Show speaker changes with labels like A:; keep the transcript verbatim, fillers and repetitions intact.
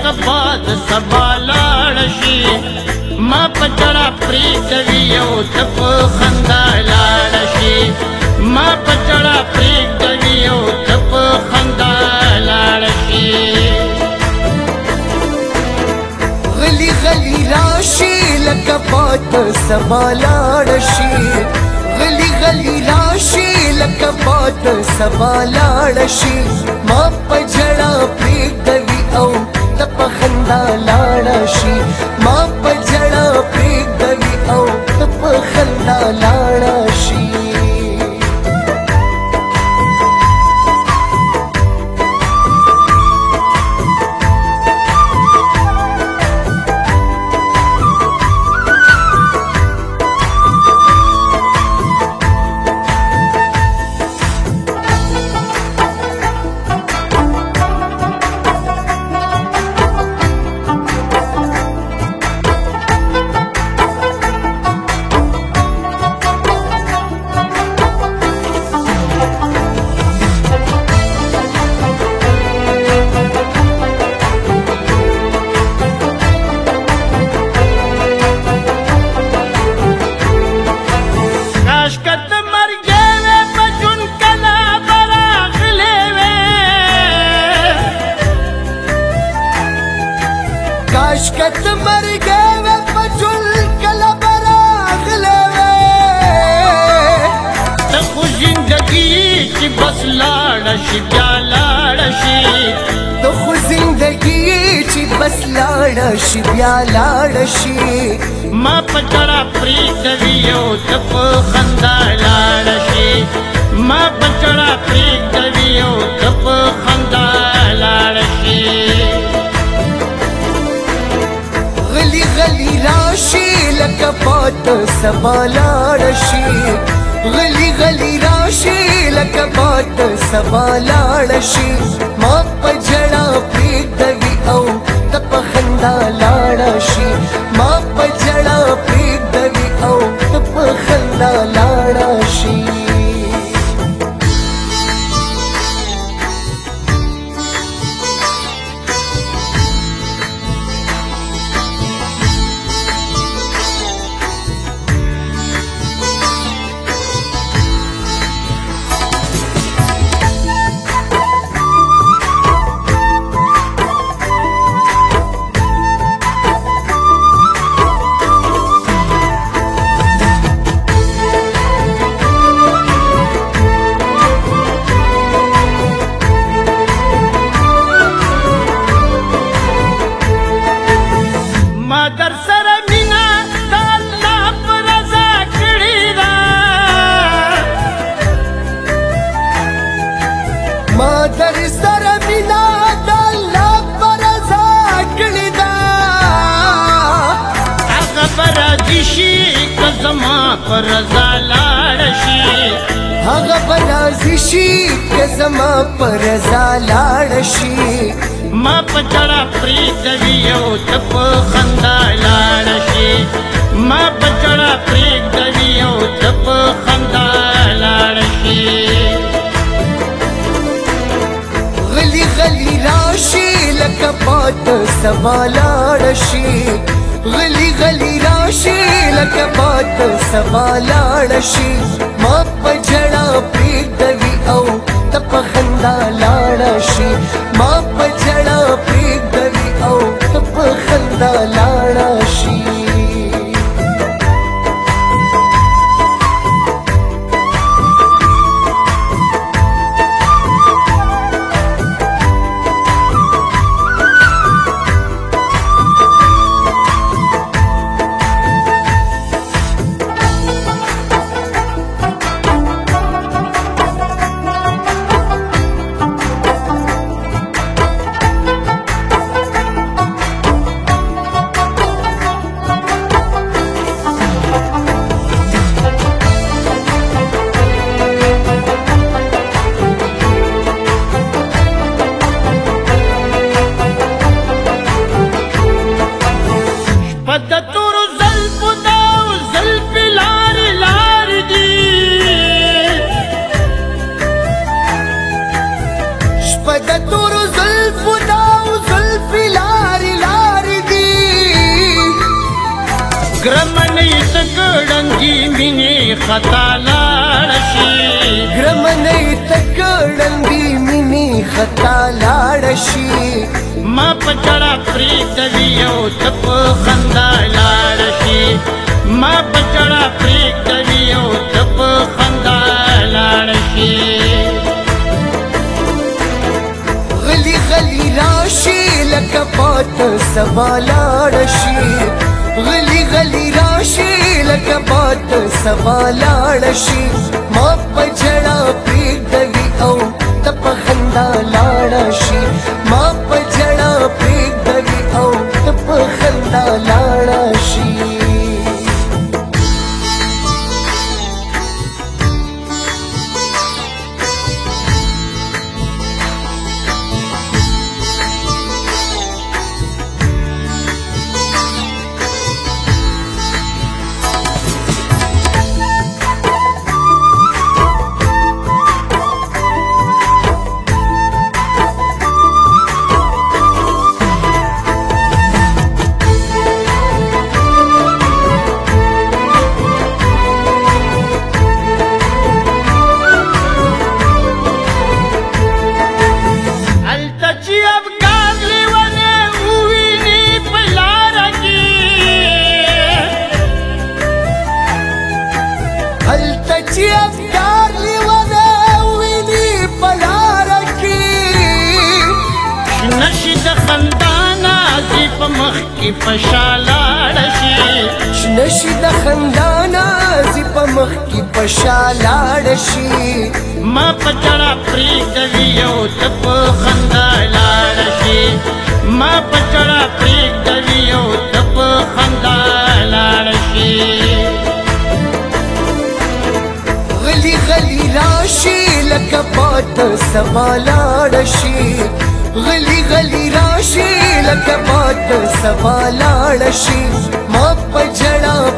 A: لکه باد سبا لاړ شي ما په چړه پرېږدوي او ته په خندا لاړ شي ما په چړه پرېږدوي او ته په خندا لاړ شي
B: غلی غلی راشي لکه باد سبا لاړ شي غلی غلی راشي لکه باد سبا لاړ شي ما په جړه پرېږدوي او ته په خندا لاړ شي ما په جړه پرېږدوي او ته په خندا لاړ شي کاش که ته مرګې وې په ژوند کله به راغلې وې
A: ته خو زندګي چې بس لاړه شي بیا لاړه شي
B: ته خو زندګي چې بس لاړه شي بیا لاړه شي
A: ما په چړه پرېږدوي او ته په خندا لاړه شي ما په چړه پرېږدوي او ته په خندا لاړه شي
B: غلی غلی راشي لکه باد سبا لاړ شي غلی غلی راشي لکه باد سبا لاړ شي ما په جړه پرېږدوي او ته په خندا لاړ شي ما په جړه پرېږدوي او ته په خندا لاړ شي
A: در سره مینا د الله په رضا کړې ده
B: ما در سره مینا د الله په رضا کړې ده
A: هغه به راضي شي که زما په رضا لاړ شي
B: هغه به راضي شي که زما په رضا لاړ شي
A: ما په چړه پرېږدوي او ته په خندا لاړ شي ما په چړه پرېږدوي او ته په خندا لاړ شي
B: غلی غلی راشي لکه باد سبا لاړ شي غلی غلی راشي لکه باد سبا لاړ شي ما په جړه پرېږدوي او ته په خندا لاړ شي ما په جړه پرېږدوي او ته په خندا لاړ شي
A: خطا لاړ شي
B: ګرمنۍ تکړندې مینې خطا لاړ شي
A: ما په چړه پرېږدوي او ته په خندا لاړ شي ما په چړه پرېږدوي او ته په خندا لاړ شي
B: غلی غلی راشي لکه باد سبا لاړ شي غلی غلی راشي لکه باد سبا لاړ شي ما په جړه پرېږدوي او ته په خندا لاړ شي ما په جړه پرېږدوي او ته په خندا لاړ شي
A: پشالاړ شي
B: نشي د خندانا زی په مخ کې پشالاړ شي
A: ما په چړه پرېږدوي او ته په خندا لاړ شي ما په چړه پرېږدوي او ته په خندا لاړ شي
B: غلی غلی راشي لکه باد سبا لاړ شي غلی غلی راشي لکه باد سبا لاړ شي ما په جړه